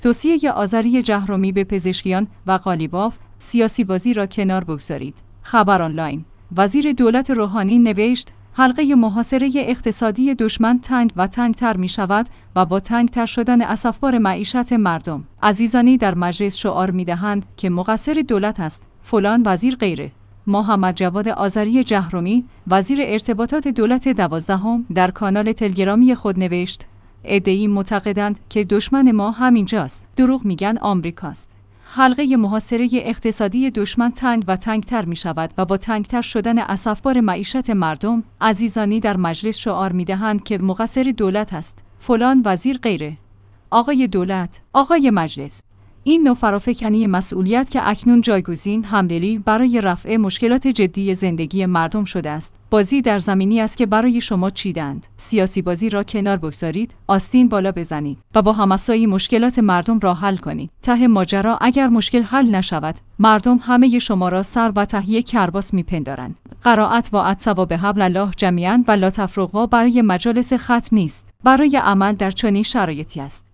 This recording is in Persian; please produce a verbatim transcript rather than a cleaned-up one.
توصیه آذری جهرمی به پزشکیان و قالیباف: سیاسی بازی را کنار بگذارید. خبر آنلاین. وزیر دولت روحانی نوشت: حلقه محاصره اقتصادی دشمن تنگ و تنگتر می شود و با تنگتر شدن اسفبار معیشت مردم، عزیزانی در مجلس شعار می دهند که مقصر دولت است فلان وزیر غیره. محمد جواد آذری جهرمی، وزیر ارتباطات دولت دوازدهم، در کانال تلگرامی خود نوشت: عده‌ای معتقدند که دشمن ما همینجاست. دروغ میگن آمریکاست. حلقه محاصره اقتصادی دشمن تنگ و تنگتر می شود و با تنگتر شدن اسفبار معیشت مردم، عزیزانی در مجلس شعار می دهند که مقصر دولت است فلان وزیر غیره. آقای دولت، آقای مجلس، این نوع فرافکنی مسئولیت که اکنون جایگزین همدلی برای رفع مشکلات جدی زندگی مردم شده است، بازی در زمینی است که برای شما چیدند. سیاسی بازی را کنار بگذارید، آستین بالا بزنید و با همسایی مشکلات مردم را حل کنید. ته ماجرا اگر مشکل حل نشود، مردم همه شما را سر و تهیه کرباس میپندارند. قرائت و اتسوا به حبل الله جمیعا و لا تفرقوا برای مجالس ختم نیست، برای عمل در چنین شرایطی است.